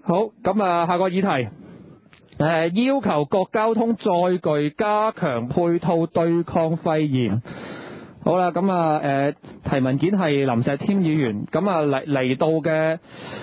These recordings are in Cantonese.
好，咁下個議題，要求各交通載具加強配套對抗肺炎。好啦，咁提文件係林石添議員，咁嚟到嘅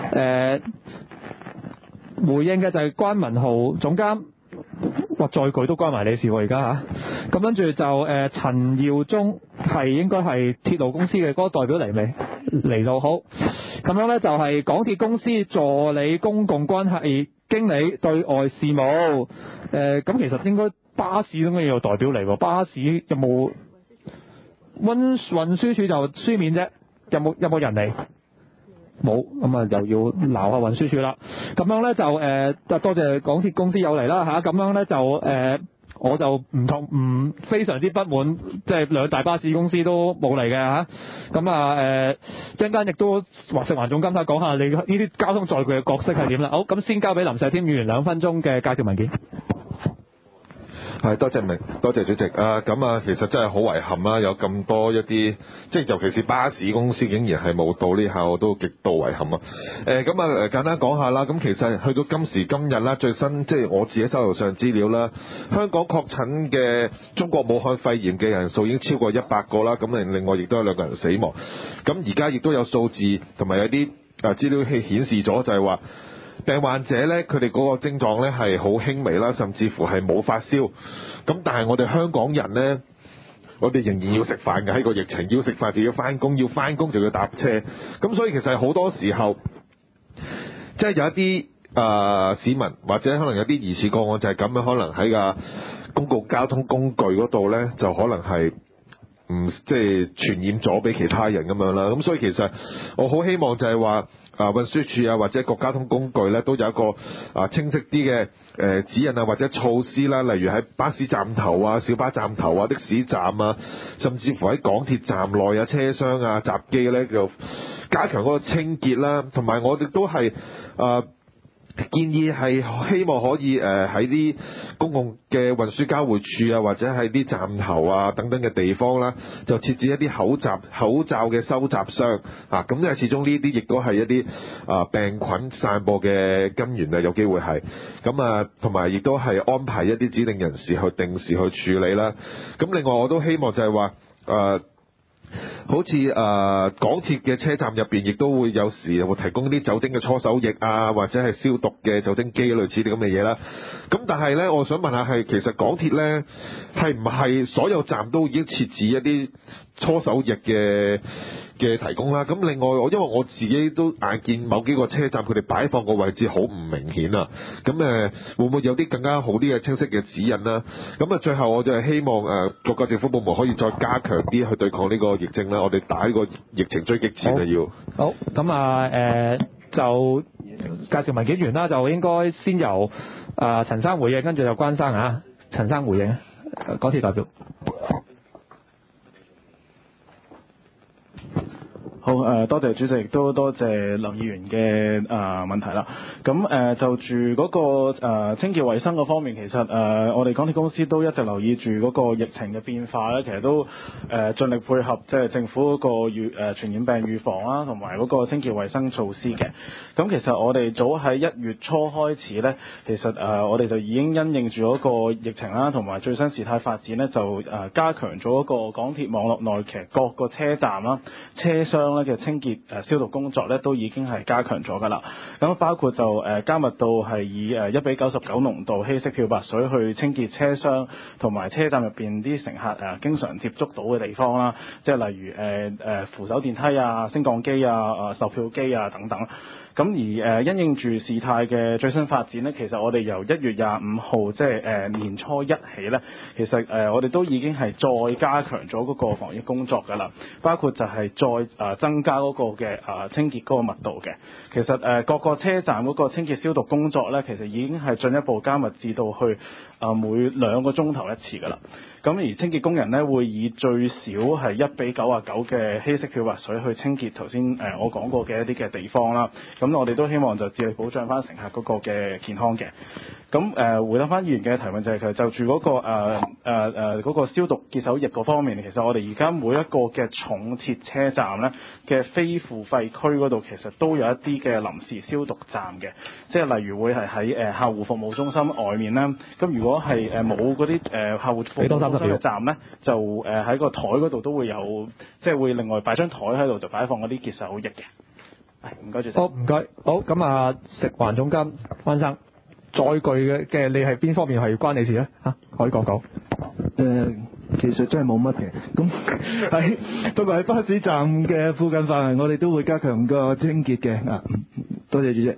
回應嘅就係關文豪總監，哇，載具都關埋你事喎而家嚇。咁跟住就陳耀忠係應該係鐵路公司嘅嗰個代表嚟未？嚟到好，咁樣呢就係港鐵公司助理公共關係經理對外事務。咁其實應該巴士應該要有代表嚟喎，巴士有冇？運輸署就書面啫，有冇人嚟？冇，咁又要鬧下運輸署啦。咁樣呢就多謝港鐵公司有嚟啦嚇。咁樣呢就我就唔非常之不滿，即係兩大巴士公司都冇嚟嘅嚇。咁一陣間亦都食環總監睇講下你呢啲交通載具嘅角色係點啦。好，咁先交俾林石添議員2分鐘嘅介紹文件。 係，多謝主席咁其實真係好遺憾啦，有咁多一啲即係尤其是巴士公司竟然係冇到呢下，我都極度遺憾啊。簡單講下啦，咁其實去到今時今日啦，最新即係我自己手頭上資料啦，香港確診嘅中國武漢肺炎嘅人數已經超過100個啦，咁另外亦都有2個人死亡。咁而家亦都有數字同埋有啲資料係顯示咗，就係話病患者呢，佢哋嗰個症狀呢係好輕微啦，甚至乎係冇發燒。咁但係我哋香港人呢，我哋仍然要食飯嘅，喺個疫情要食飯就要返工，要返工就要搭車。咁所以其實好多時候，即係有一啲市民或者可能有啲疑似個案就係咁樣，可能喺個公共交通工具嗰度呢，就可能係即係傳染咗俾其他人咁樣啦。咁所以其實我好希望就係話運輸署或者各交通工具咧都有一個清晰啲嘅指引或者措施啦，例如喺巴士站頭小巴站頭的士站甚至乎喺港鐵站內車廂閘機咧就加強嗰個清潔啦，同埋我哋都係建議係希望可以喺啲公共嘅運輸交匯處或者喺啲站頭等等嘅地方啦，就設置一啲口罩嘅收集箱咁因為始終呢啲亦都係一啲病菌散播嘅根源有機會係咁同埋亦都係安排一啲指定人士去定時去處理啦。咁另外我都希望就係話好似港鐵嘅車站入邊亦都會有時會提供啲酒精嘅搓手液或者係消毒嘅酒精機類似啲咁嘅嘢啦。咁但係呢，我想問下其實港鐵呢係唔係所有站都已經設置一啲搓手液嘅提供啦？咁另外因為我自己都眼見某幾個車站佢哋擺放個位置好唔明顯咁會唔會有啲更加好啲嘅清晰嘅指引啦？咁最後我就係希望各個政府部門可以再加強啲去對抗呢個疫症啦。我哋打呢個疫情追擊戰要好咁就介紹文件完啦，就應該先由陳生回應，跟住就關生陳生回應港鐵代表。 好多謝主席，亦都多謝林議員嘅問題啦。咁就住嗰個清潔衛生嗰方面，其實我哋港鐵公司都一直留意住嗰個疫情嘅變化咧，其實都盡力配合即係政府嗰個傳染病預防啦，同埋嗰個清潔衛生措施嘅。咁其實我哋早喺1月初開始咧，其實我哋就已經因應住嗰個疫情啦，同埋最新事態發展咧，就加強咗嗰個港鐵網絡內其實各個車站啦、車廂嘅清潔消毒工作咧都已經係加強咗㗎啦。咁包括就加密到係以1:99濃度稀釋漂白水去清潔車廂同埋車站入邊啲乘客經常接觸到嘅地方啦，即係例如扶手電梯升降機售票機等等。咁而因應住事態嘅最新發展呢，其實我哋由1月25號即係年初一起呢，其實我哋都已經係再加強咗嗰個防疫工作㗎啦，包括就係再增加嗰個嘅清潔嗰個密度嘅。其實各個車站嗰個清潔消毒工作呢，其實已經係進一步加密至到去每2個鐘頭一次㗎啦。咁而清潔工人呢，會以最少係1:99嘅稀釋漂白水去清潔頭先我講過嘅一啲嘅地方啦。咁咁我哋都希望就致力保障翻乘客嗰個嘅健康嘅。咁回答翻議員嘅提問就係其實就住嗰個嗰個消毒潔手液嗰方面，其實我哋而家每一個嘅重鐵車站咧嘅非付費區嗰度，其實都有一啲嘅臨時消毒站嘅，即係例如會係喺客戶服務中心外面啦。咁如果係冇嗰啲客戶服務中心嘅站咧，就喺個台嗰度都會有，即係會另外擺張台喺度就擺放嗰啲潔手液嘅。唔該主席。 好，唔該。好，咁啊，食環總監關生。載具嘅你係邊方面係關你事咧？可以講講。 其實真係冇乜嘅。咁不過喺巴士站嘅附近範圍，我哋都會加強個清潔嘅。多謝主席。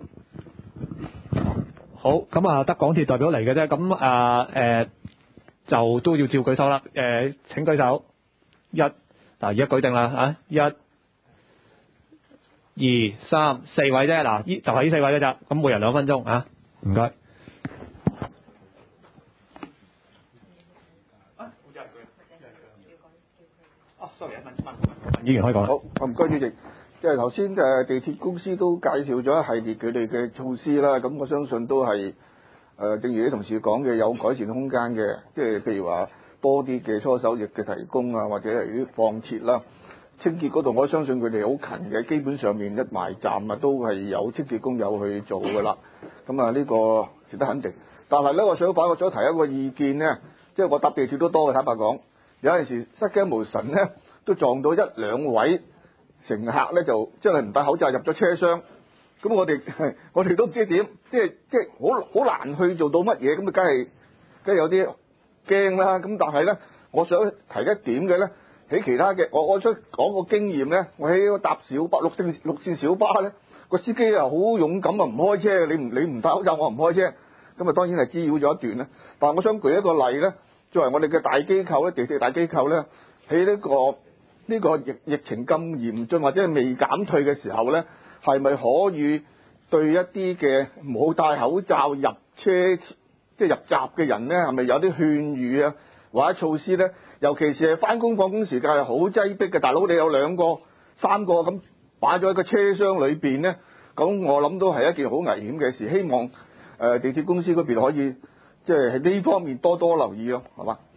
好，咁啊，得港鐵代表嚟嘅啫。咁就都要照舉手啦。請舉手。而家舉定啦嚇。1、2、3、4位啫。嗱，就係呢4位嘅咋。咁每人2分鐘嚇。唔該。sorry， 問議員可以講。 好，唔該主席。即係頭先地鐵公司都介紹咗一系列佢哋嘅措施啦，咁我相信都係正如啲同事講嘅，有改善空間嘅，即係譬如話多啲嘅搓手液嘅提供啊，或者係啲放設啦。清潔嗰度，我相信佢哋好勤嘅，基本上面一埋站都係有清潔工友去做㗎啦。咁呢個值得肯定。但係咧，我想提一個意見呢，即係我搭地鐵都多嘅，坦白講，有陣時失驚無神呢，都撞到1、2位乘客呢，就真係唔戴口罩入咗車廂。咁我哋都唔知點，即係好難去做到乜嘢，咁梗係有啲驚啦。咁但係呢，我想提一點嘅呢。喺其他嘅，我想講個經驗呢。我喺搭小巴6線小巴呢，個司機好勇敢啊，唔開車，你唔戴口罩，我唔開車，咁當然係滋擾咗一段啦。但係我想舉一個例呢，作為我哋嘅大機構咧，地鐵大機構呢，喺呢個疫情咁嚴峻或者係未減退嘅時候呢，係咪可以對一啲嘅冇戴口罩入車即係入閘嘅人呢，係咪有啲勸喻啊，或者措施呢？尤其是係返工放工時間係好擠迫嘅，大佬你有2個、3個咁擺咗喺個車廂裏邊呢，咁我諗都係一件好危險嘅事。希望地鐵公司嗰邊可以即係喺呢方面多多留意咯，係嘛？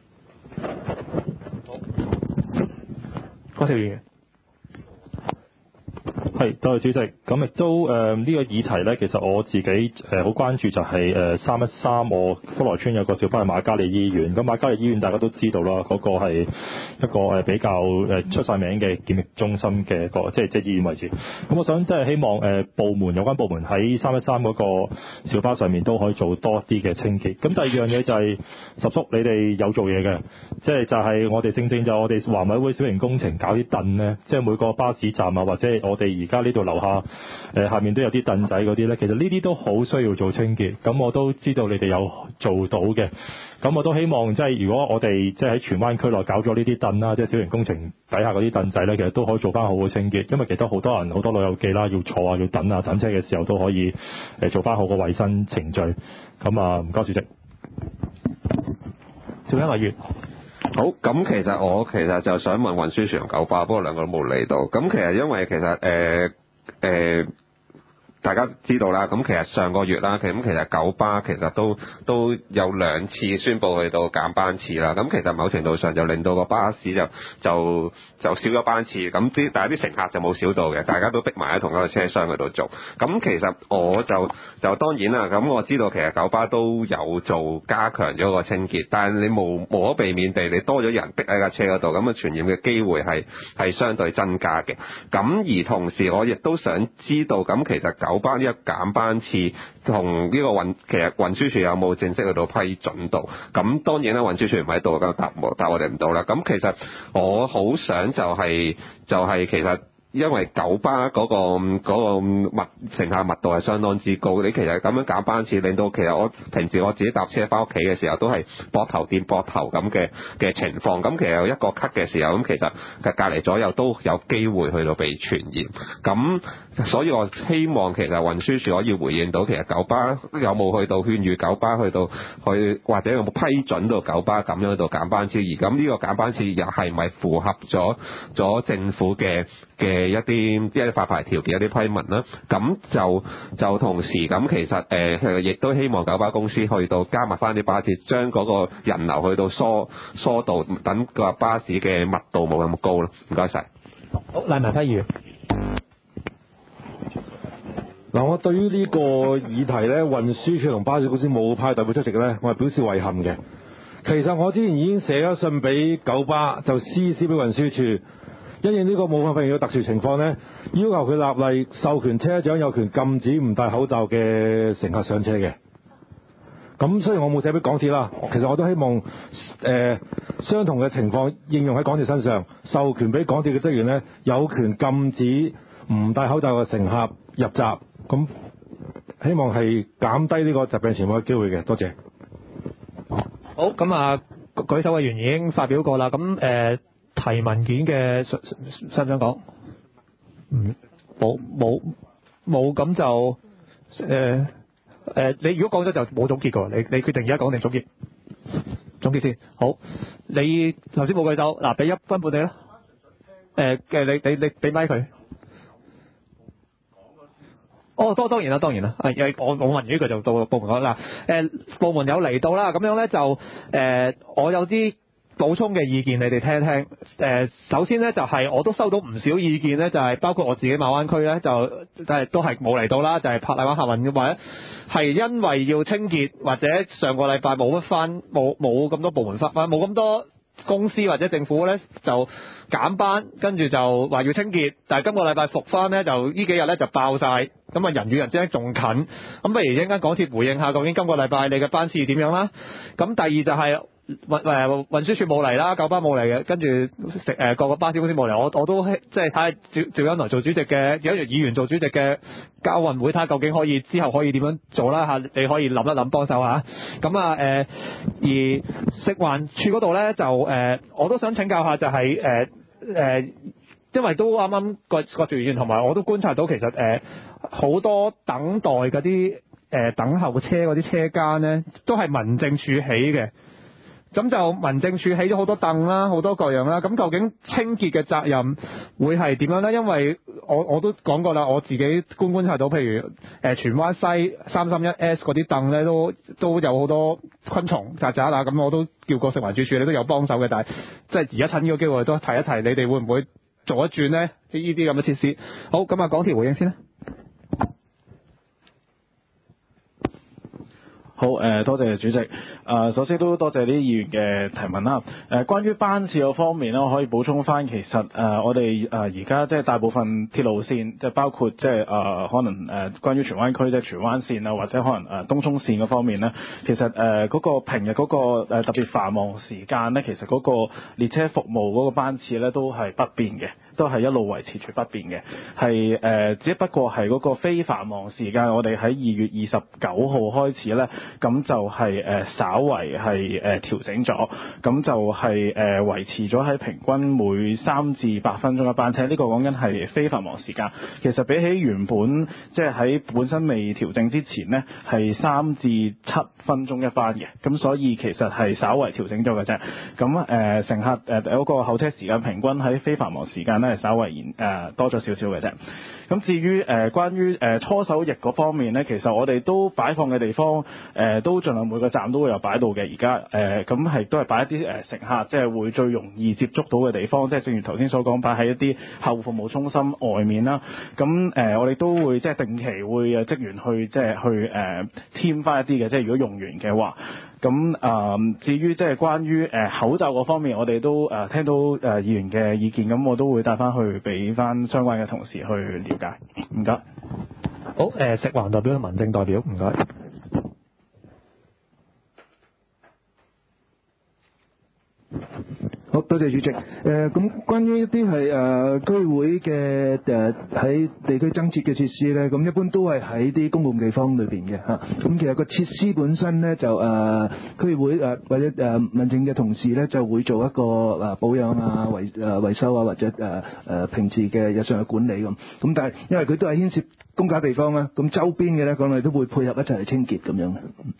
郭兆元。 係，多謝主席。咁亦都呢個議題呢，其實我自己好關注就係313我福來村有個小巴去瑪嘉烈醫院。咁瑪嘉烈醫院大家都知道啦，嗰個係一個比較出晒名嘅檢疫中心嘅個即係醫院位置。咁我想即係希望有關部門喺313嗰個小巴上面都可以做多啲嘅清潔。咁第二樣嘢就係十叔你哋有做嘢嘅，即係就係我哋正就我哋環委會小型工程搞啲凳呢，即係每個巴士站啊或者我哋而家呢度樓下下面都有啲凳仔嗰啲呢，其實呢啲都好需要做清潔。咁我都知道你哋有做到嘅，咁我都希望即係如果我哋即係喺荃灣區內搞咗呢啲凳啦，即係小型工程底下嗰啲凳仔呢，其實都可以做翻好嘅清潔。因為其實好多人好多老友記啦，要坐啊要等車嘅時候都可以做翻好個衞生程序。咁唔該主席。邵家臥好，咁其實我就想問運輸署同九巴，不過兩個都冇嚟到。咁其實因為其實大家知道啦，咁其實上個月啦，咁其實九巴其實都有2次宣布去到減班次啦。咁其實某程度上就令到個巴士就少咗班次，咁但係啲乘客就冇少到嘅，大家都逼埋喺同一個車廂嗰度做。咁其實我就當然啦，咁我知道其實九巴都有做加強咗個清潔，但係你無可避免地你多咗人逼喺架車嗰度，咁傳染嘅機會係相對增加嘅。咁而同時我亦都想知道，咁其實九巴呢一減班次同呢個其實運輸署有冇正式去到批准到？咁當然啦，運輸署唔喺度，咁答我哋唔到啦。咁其實我好想就係其實。因為九巴嗰個乘客密度係相當之高，你其實咁樣減班次，令到其實我平時我自己搭車翻屋企嘅時候都係膊頭掂膊頭咁嘅情況。咁其實有一個咳嘅時候，咁其實隔離左右都有機會去到被傳染。咁所以我希望其實運輸署可以回應到，其實九巴有冇去到勸喻九巴去或者有冇批准到九巴咁樣去到減班次，而咁呢個減班次又係咪符合咗政府嘅一啲發牌條件一啲批文啦？咁就同時咁其實亦都希望九巴公司去到加密翻啲巴士，將嗰個人流去到疏導，等個巴士嘅密度冇咁高咯。唔該晒。 好，賴文輝議員。 嗱，我對於呢個議題呢，運輸署同巴士公司冇派代表出席呢，我係表示遺憾嘅。其實我之前已經寫咗信俾九巴，就CC俾運輸署，因應呢個武漢肺炎嘅特殊情況呢，要求佢立例授權車長有權禁止唔戴口罩嘅乘客上車嘅。咁雖然我冇寫俾港鐵啦，其實我都希望相同嘅情況應用喺港鐵身上，授權俾港鐵嘅職員呢，有權禁止唔戴口罩嘅乘客入閘。咁希望係減低呢個疾病傳播嘅機會嘅。多謝。 好，咁啊，舉手嘅議員已經發表過啦。咁提文件嘅想唔想講？冇，咁就你如果講咗就冇總結㗎，你決定而家講定總結？總結先。好，你頭先冇舉手，嗱，俾1分半你啦。你俾咪佢。哦，當然啦，我問完呢句就到部門講啦。部門有嚟到啦，咁樣咧就我有啲補充嘅意見，你哋聽一聽。首先咧就係我都收到唔少意見咧，就係包括我自己馬灣區咧，都係冇嚟到啦，就係珀麗灣客運嘅話，係因為要清潔或者上個禮拜冇咁多部門翻，冇咁多公司或者政府咧就減班，跟住就話要清潔，但係今個禮拜復翻咧，就呢幾日咧就爆晒，咁啊人與人之間仲近，咁不如一陣間港鐵回應下究竟今個禮拜你嘅班次點樣啦？咁第二就係運輸署冇嚟啦，九巴冇嚟嘅，跟住各個巴士公司冇嚟，我都即係睇下趙恩來做主席嘅，有一議員做主席嘅交運會，睇下究竟之後可以點樣做啦嚇，你可以諗一諗幫手嚇。咁而食環署嗰度咧就我都想請教下，就係因為都啱啱個趙議員同埋我都觀察到，其實好多等待嗰啲等候車嗰啲車間咧，都係民政處起嘅。咁就民政處起咗好多凳啦，好多各樣啦。咁究竟清潔嘅責任會係點樣呢？因為我都講過啦，我自己觀察到，譬如荃灣西331S 嗰啲凳咧，都有好多昆蟲曱甴啦。咁我都叫過食環署你都有幫手嘅，但係即係而家趁呢個機會都提一提，你哋會唔會做一轉呢？呢啲咁嘅設施。好，咁啊，港鐵回應先啦。 好，多謝主席。首先都多謝啲議員嘅提問啦。關於班次嗰方面咧，我可以補充翻，其實我哋而家即係大部分鐵路線，即係包括即係可能關於荃灣區即係荃灣線啊，或者可能東涌線嗰方面咧，其實嗰個平日嗰個特別繁忙時間咧，其實嗰個列車服務嗰個班次咧都係不變嘅，都係一路維持住不變嘅，係只不過係嗰個非繁忙時間，我哋喺2月29號開始咧。咁就係稍為係調整咗，咁就係維持咗喺平均每3至8分鐘一班車。呢個講緊係非繁忙時間。其實比起原本即係喺本身未調整之前呢，係3至7分鐘一班嘅。咁所以其實係稍為調整咗嘅啫。咁乘客嗰個候車時間平均喺非繁忙時間呢，係稍為多咗少少嘅啫。咁至於關於搓手液嗰方面呢，其實我哋都擺放嘅地方都盡量每個站都會有擺到嘅。而家咁係都係擺一啲乘客即係會最容易接觸到嘅地方，即係正如頭先所講，擺喺一啲客戶服務中心外面啦。咁我哋都會即係定期會職員去即係去添翻一啲嘅，即係如果用完嘅話。咁至於即係關於口罩嗰方面，我哋都聽到議員嘅意見，咁我都會帶翻去俾翻相關嘅同事去了解。唔該。 好，食環代表同民政代表，唔該。 好， 多謝主席。咁關於一啲係區會嘅喺地區增設嘅設施咧，咁一般都係喺啲公共地方裏邊嘅嚇。咁其實個設施本身咧就區會或者民政嘅同事咧就會做一個保養啊、維修啊或者平時嘅日常嘅管理咁。咁但係因為佢都係牽涉公家地方啦，咁周邊嘅咧講嚟都會配合一齊去清潔咁樣嘅。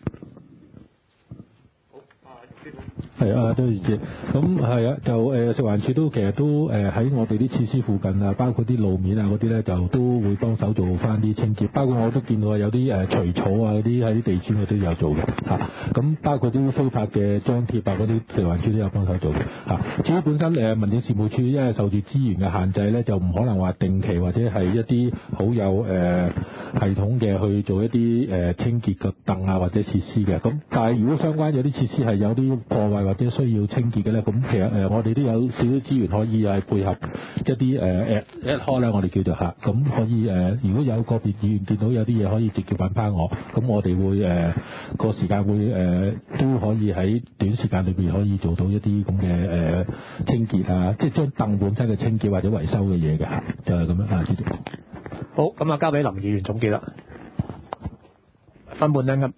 係啊，多謝主席。咁係啊，就食環署都其實都喺我哋啲設施附近啊，包括啲路面啊嗰啲咧，就都會幫手做翻啲清潔。包括我都見到有啲除草啊嗰啲喺啲地磚嗰啲有做嘅嚇。咁包括啲非法嘅張貼啊嗰啲，食環署都有幫手做嘅嚇。至於本身民政事務處因為受住資源嘅限制咧，就唔可能話定期或者係一啲好有系統嘅去做一啲清潔嘅凳啊或者設施嘅。咁但係如果相關有啲設施係有啲破壞或者需要清潔嘅咧，咁其實我哋都有少少資源可以係配合一啲ad hoc咧，我哋叫做嚇，咁可以如果有個別議員見到有啲嘢可以直接揾翻我，咁我哋會個時間會都可以喺短時間裏邊可以做到一啲咁嘅清潔啊，即係將凳本身嘅清潔或者維修嘅嘢嘅嚇，就係咁樣啊，主席。 好，咁啊交俾林議員總結啦。分半鐘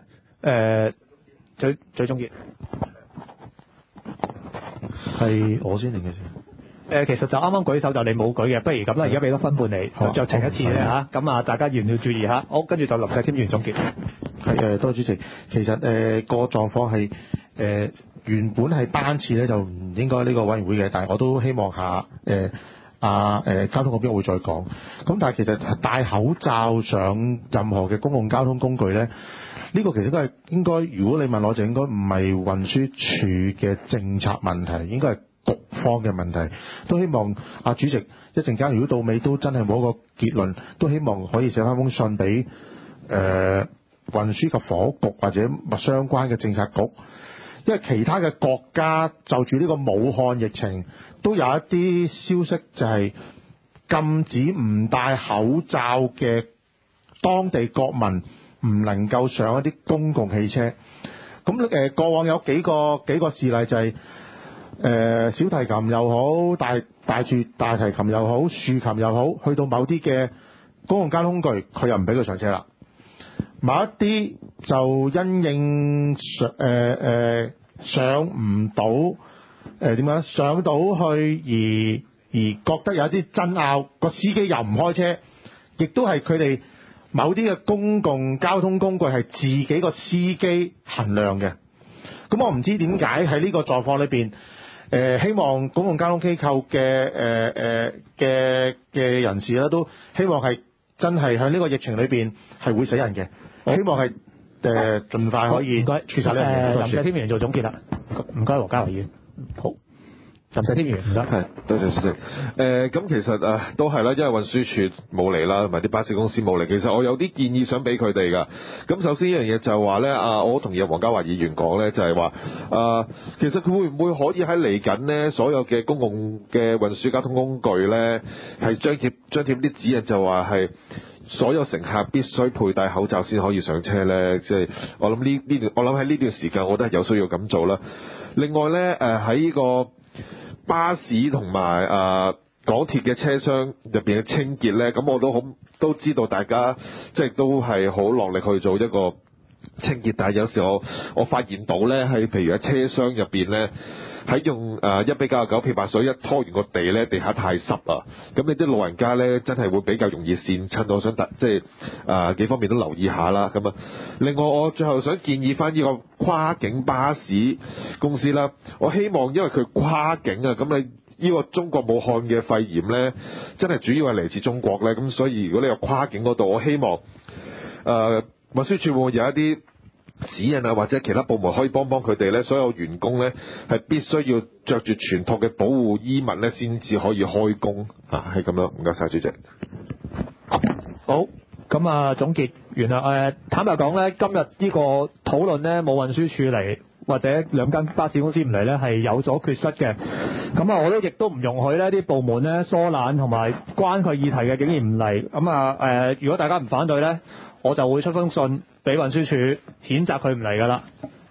最總結。 係我先定嘅先。 其實就啱啱舉手就你冇舉嘅，不如咁啦，而家俾多分半你，就酌情一次咧嚇。咁啊，大家要唔要注意嚇？好，跟住就林世添議員總結。 係多謝主席。其實個狀況係原本係班次咧就唔應該呢個委員會嘅，但係我都希望下交通嗰邊會再講。咁但係其實戴口罩上任何嘅公共交通工具咧，呢個其實都係應該，如果你問我就應該唔係運輸署嘅政策問題，應該係局方嘅問題。都希望主席一陣間如果到尾都真係冇一個結論，都希望可以寫翻封信俾運輸及房屋局或者相關嘅政策局，因為其他嘅國家就住呢個武漢疫情都有一啲消息就係禁止唔戴口罩嘅當地國民唔能夠上一啲公共汽車。咁過往有幾個事例就係小提琴又好，大提琴又好，豎琴又好，去到某啲嘅公共交通工具，佢又唔俾佢上車啦。某一啲就因應上唔到點樣上到去而覺得有啲爭拗，個司機又唔開車，亦都係佢哋某啲嘅公共交通工具係自己個司機衡量嘅。咁我唔知點解喺呢個狀況裏邊，希望公共交通機構嘅人士咧都希望係真係喺呢個疫情裏邊係會死人嘅，希望係盡快可以處實呢樣嘢。 林世添議員做總結啦，唔該，黃家和議員。好。林世添議員唔得， 係多謝主席。咁其實都係啦，因為運輸署冇嚟啦，同埋啲巴士公司冇嚟。其實我有啲建議想俾佢哋㗎。咁首先一樣嘢就係話咧，我好同意黃家華議員講咧，就係話其實佢會唔會可以喺嚟緊呢所有嘅公共嘅運輸交通工具咧，係張貼啲指引，就話係所有乘客必須佩戴口罩先可以上車咧。即係我諗喺呢段時間，我覺得係有需要咁做啦。另外咧，喺呢個巴士同埋港鐵嘅車廂入邊嘅清潔咧，咁我都知道大家即係都係好落力去做一個清潔，但係有時我發現到咧，喺譬如喺車廂入邊咧，喺用1:99漂白水一拖完個地咧，地下太濕啊，咁你啲老人家咧真係會比較容易跣親，我想即係幾方面都留意下啦。咁另外我最後想建議翻呢個跨境巴士公司啦，我希望因為佢跨境啊，咁你呢個中國武漢嘅肺炎咧，真係主要係嚟自中國咧，咁所以如果你有跨境嗰度，我希望運輸署會有一啲指引啊，或者其他部門可以幫佢哋咧，所有員工咧係必須要着住全套嘅保護衣物咧，先至可以開工啊，係咁樣。唔該晒主席。 好，咁總結完啦。坦白講咧，今日呢個討論咧冇運輸署嚟，或者兩間巴士公司唔嚟咧，係有所缺失嘅。咁我都亦都唔容許呢啲部門咧疏懶同埋關佢議題嘅竟然唔嚟。咁如果大家唔反對咧，我就會出封信俾運輸署譴責佢唔嚟噶啦。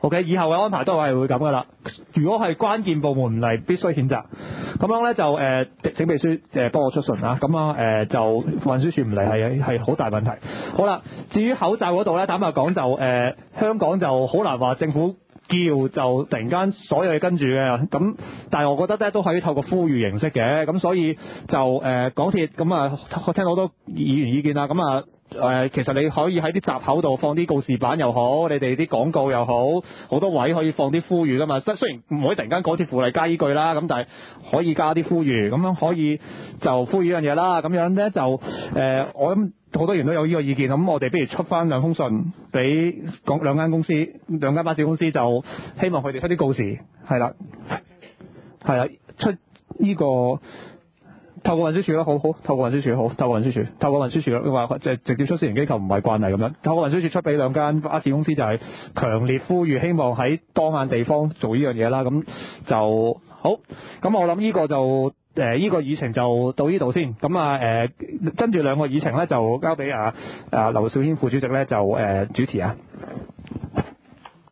OK， 以後嘅安排都係會咁噶啦。如果係關鍵部門唔嚟，必須譴責。咁樣咧就請秘書幫我出信啊。咁樣就運輸署唔嚟係好大問題。好啦，至於口罩嗰度咧，坦白講就香港就好難話政府叫就突然間所有嘢跟住嘅。咁但係我覺得咧都可以透過呼籲形式嘅。咁所以就港鐵咁啊，我聽到好多議員意見啦。咁啊其實你可以喺啲閘口度放啲告示板又好，你哋啲廣告又好，好多位可以放啲呼籲噶嘛。雖然唔可以突然間港鐵附例加依句啦，咁但係可以加啲呼籲，咁樣可以就呼籲呢樣嘢啦。咁樣咧就我諗好多人都有呢個意見，咁我哋不如出翻兩封信俾兩間公司，兩間巴士公司，就希望佢哋出啲告示，係啦，出呢個。透過運輸署咯，好，透過運輸署好，透過運輸署話即係直接出私營機構唔係慣例咁樣，透過運輸署出俾兩間巴士公司就係強烈呼籲，希望喺當眼地方做呢樣嘢啦，咁就好。咁我諗呢個就呢個議程就到呢度先。咁跟住兩個議程咧就交俾劉小軒副主席咧就主持啊。